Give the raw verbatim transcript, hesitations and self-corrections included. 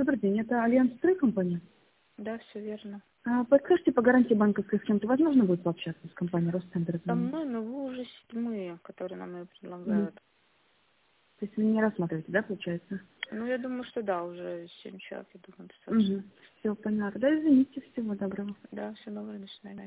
Добрый день, это Альянс Строй компания? Да, все верно. А, подскажите, по гарантии банковской с кем-то возможно будет пообщаться с компанией Росцентр? Со мной, но вы уже седьмые, которые нам ее Мгм. предлагают. То есть вы не рассматриваете, да, получается? Ну, я думаю, что да, уже семь человек, я думаю, достаточно. Угу. Все понятно. Да, извините, всего доброго. Да, все доброе, до свидания.